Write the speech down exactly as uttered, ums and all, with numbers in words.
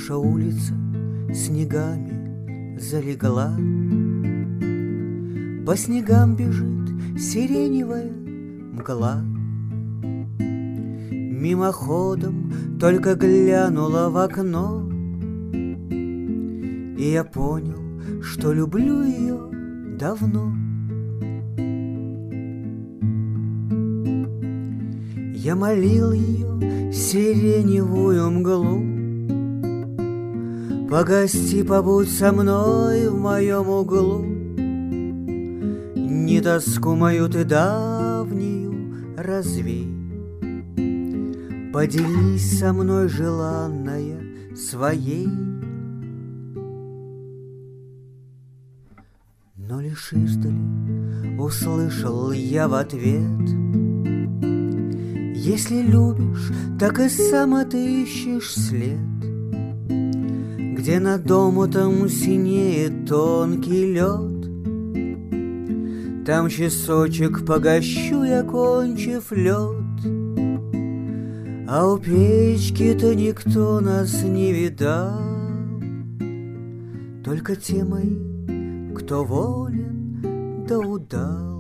Наша улица снегами залегла, по снегам бежит сиреневая мгла. Мимоходом только глянула в окно, и я понял, что люблю ее давно. Я молил ее сиреневую мглу: погости, побудь со мной в моем углу, не тоску мою ты давнюю развей, поделись со мной, желанная, своей. Но лишь издали услышал я в ответ: если любишь, так и сам отыщешь след, где над омутом синеет тонкий лед. Там часочек погощу я, кончив лед, а у печки-то никто нас не видал, только те мои, кто волен да удал.